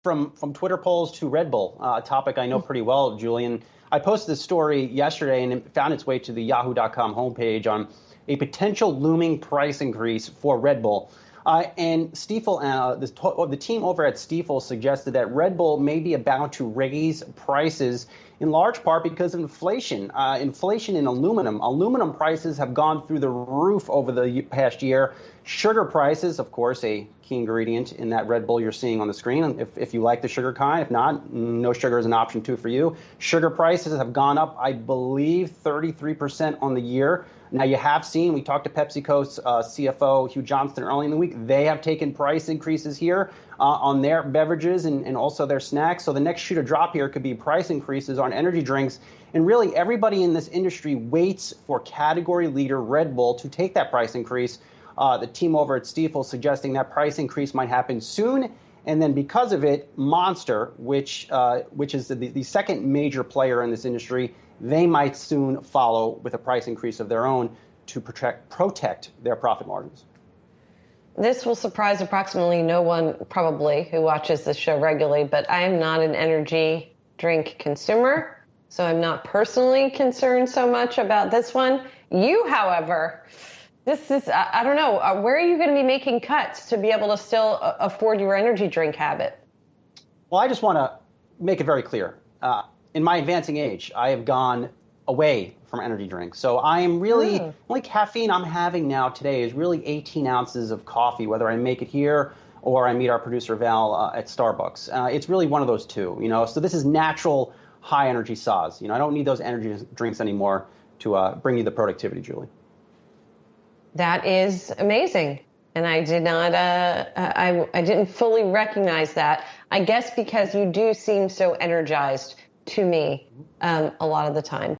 From Twitter polls to Red Bull, a topic I know pretty well, Julian. I posted this story yesterday and it found its way to the Yahoo.com homepage on a potential looming price increase for Red Bull. And Stifel, the team over at Stifel suggested that Red Bull may be about to raise prices in large part because of inflation. Inflation in aluminum. Aluminum prices have gone through the roof over the past year. Sugar prices, of course, a key ingredient in that Red Bull you're seeing on the screen, if you like the sugar kind. If not, no sugar is an option too for you. Sugar prices have gone up, I believe, 33% on the year. Now, you have seen, we talked to PepsiCo's CFO, Hugh Johnston, early in the week. They have taken price increases here on their beverages and also their snacks. So the next shoe to drop here could be price increases on energy drinks. And really, everybody in this industry waits for category leader Red Bull to take that price increase. The team over at Stifel suggesting that price increase might happen soon. And then because of it, Monster, which is the second major player in this industry, they might soon follow with a price increase of their own to protect their profit margins. This will surprise approximately no one probably who watches this show regularly, but I am not an energy drink consumer, so I'm not personally concerned so much about this one. You, however, this is, I don't know, where are you going to be making cuts to be able to still afford your energy drink habit? Well, I just want to make it very clear. In my advancing age, I have gone away from energy drinks. So I am really, only caffeine I'm having now today is really 18 ounces of coffee, whether I make it here or I meet our producer Val at Starbucks. It's really one of those two, So this is natural high energy SAWs. I don't need those energy drinks anymore to bring you the productivity, Julie. That is amazing. And I did not, I didn't fully recognize that. I guess because you do seem so energized to me a lot of the time.